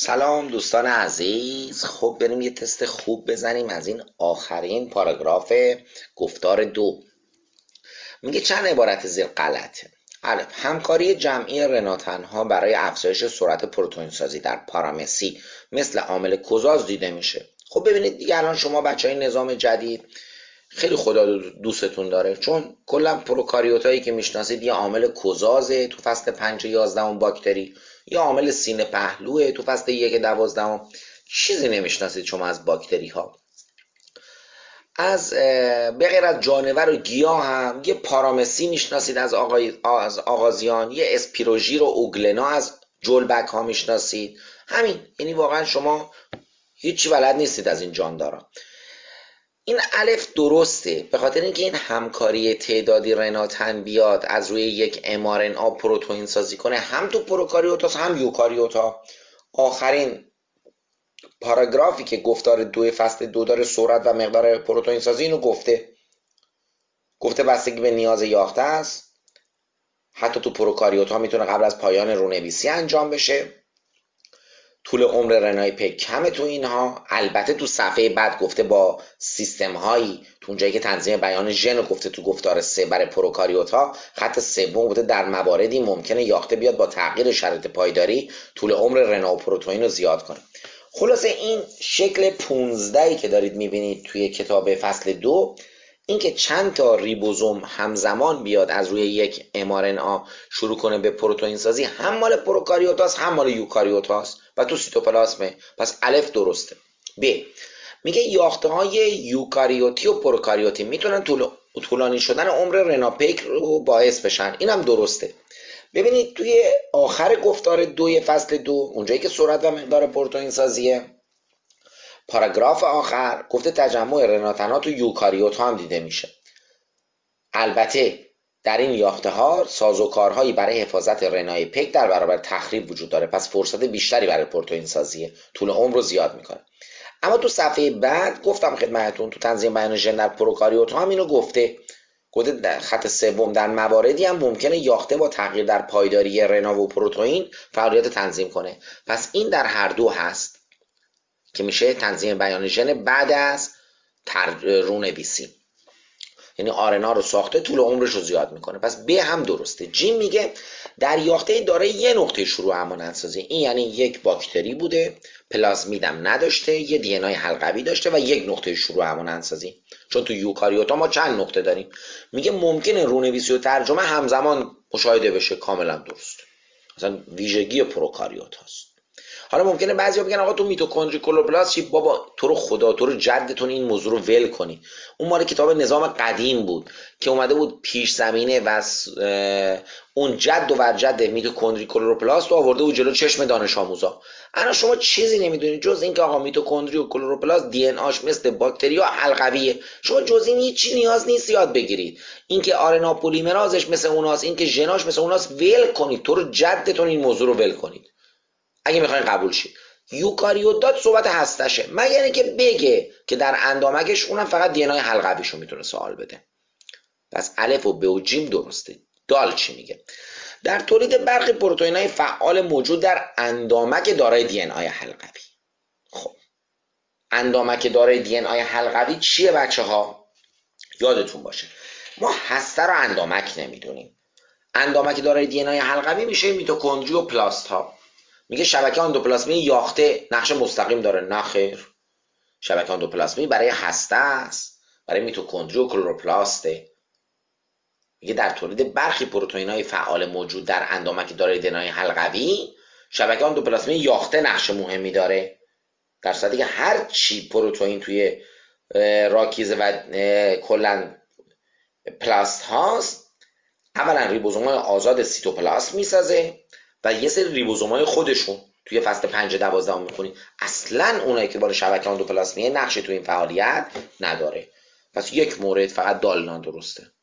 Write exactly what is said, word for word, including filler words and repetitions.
سلام دوستان عزیز. خب بریم یه تست خوب بزنیم از این آخرین پاراگراف گفتار دو. میگه چند عبارت زیر غلطه. الف، همکاری جمعی رناتنها برای افزایش سرعت پروتئین سازی در پارامسی مثل عامل کوزاز دیده میشه. خب ببینید دیگه الان شما بچهای نظام جدید خیلی خدا دوستتون داره، چون کلا پروکاریوتایی که میشناسید یه عامل کوزازه تو فصل پنج یازدهم باکتری، یا عامل سینه پهلوه تو فصل یک دوازدهم. چیزی نمیشناسید شما از باکتری ها. از به غیر از جانور و گیاه هم یه پارامسی میشناسید از, آقای از آغازیان، یه اسپیروژیر و اوگلنا از جلبک ها میشناسید. همین، یعنی واقعا شما هیچی بلد نیستید از این جاندارا. این الف درسته به خاطر اینکه این همکاری تعدادی رناتن بیاد از روی یک ام آر ان آ پروتئین سازی کنه، هم تو پروکاریوتا هم یوکاریوتا. آخرین پاراگرافی که گفتار دو فصل دو داره سرعت و مقدار پروتئین سازی اینو گفته گفته بستگی به نیاز یافته است. حتی تو پروکاریوتا میتونه قبل از پایان رونویسی انجام بشه. طول عمر رنای پک کمه تو اینها. البته تو صفحه بعد گفته با سیستم هایی، تو اونجایی که تنظیم بیان ژن گفته تو گفتار سه برای پروکاریوتا، خط سوم گفته در مواردی ممکنه یافته بیاد با تغییر شرایط پایداری طول عمر رنا و پروتئین رو زیاد کنه. خلاصه این شکل پانزده که دارید میبینید توی کتاب فصل دو، این که چند تا ریبوزوم همزمان بیاد از روی یک ام آر ان آ شروع کنه به پروتئین سازی، هم مال پروکاریوتاست هم مال یوکاریوتاست و تو سیتوپلاسمه. پس الف درسته. ب، میگه یاخته های یوکاریوتی و پروکاریوتی میتونن طول... طولانی شدن عمر رناپیک رو باعث بشن. اینم درسته. ببینید توی آخر گفتار دوی فصل دو، اونجایی که سرعت و مقدار پروتئین سازیه، پاراگراف آخر گفته تجمع رناتنها تو یوکاریوت ها هم دیده میشه. البته در این یافته ها سازوکارهایی برای حفاظت رنای پک در برابر تخریب وجود داره، پس فرصت بیشتری برای پروتئین سازیه، طول عمر رو زیاد میکنه. اما تو صفحه بعد گفتم خدمتتون تو تنظیم بیان ژن در پروکاریوت ها هم اینو گفته گفته در خط سوم در مواردی هم ممکنه یاخته با تغییر در پایداری رنا و پروتئین فعالیت تنظیم کنه. پس این در هر دو هست که میشه تنظیم بیان ژن بعد از رونویسی، یعنی آر ان آ رو ساخته طول عمرش رو زیاد میکنه. پس ب هم درسته. جیم میگه در یاخته داره یه نقطه شروع امانتسازی، این یعنی یک باکتری بوده، پلازمیدم نداشته، یه دی ان ای حلقوی داشته و یک نقطه شروع امانتسازی. چون تو یوکاریوتا ما چند نقطه داریم. میگه ممکنه رونویسی و ترجمه همزمان مشاهده بشه. کاملا درست، مثلا ویژگی پروکاریوت هست. حالا ممکنه بعضیا بگن آقا تو میتوکندری کلوروپلاست چی؟ بابا تو رو خدا، تو رو جدتون این موضوع رو ول کنی. اون مال کتاب نظام قدیم بود که اومده بود پیش زمینه و اون جد و ورجد میتوکندری کلوروپلاست رو آورده بود جلو چشم دانش آموزا. الان شما چیزی نمیدونید جز اینکه آقا میتوکندری و کلوروپلاست دی ان آش مثل باکتریا حلقویه. شما جز این هیچ نیاز نیست یاد بگیرید. اینکه آر ان آ پلیمرازش مثل اوناست، اینکه ژناش مثل اوناست، ول کنید. تو رو جدتون این موضوع رو ول کنید اگه میخواین قبول شید. یوکاریوتات صحبت هستشه، مگر اینکه بگه که در اندامکش اونم فقط دی ان ای حلقویشو میتونه سوال بده. پس الف و ب و جیم درسته. دال چی میگه؟ در تولید برخی پروتئین‌های فعال موجود در اندامک دارای دی ان ای حلقوی. خب اندامک دارای دی ان ای حلقوی چیه بچه ها؟ یادتون باشه ما هسته رو اندامک نمیدونیم. اندامک دارای دی ان ای حلقوی میشه میتوکندری و پلاست ها. میگه شبکه اندوپلاسمی یاخته نقش مستقیم داره؟ نه خیر. شبکه اندوپلاسمی برای هسته است، برای میتوکندری و کلوروپلاسته. میگه در تولید برخی پروتئین‌های فعال موجود در اندامک دارای دی ان ای حلقوی شبکه اندوپلاسمی یاخته نقش مهمی داره، در صورتی که هر چی پروتئین توی راکیزه و کلا پلاست هاست، اولا ریبوزوم‌های آزاد سیتوپلاسم میسازه و یه سری ریبوزوم‌های خودشون توی فصل پنج دوازده می‌خونید اصلا اونایی که با شبکه اندوپلاسمی نقشی توی این فعالیت نداره. پس یک مورد فقط دال نادرسته.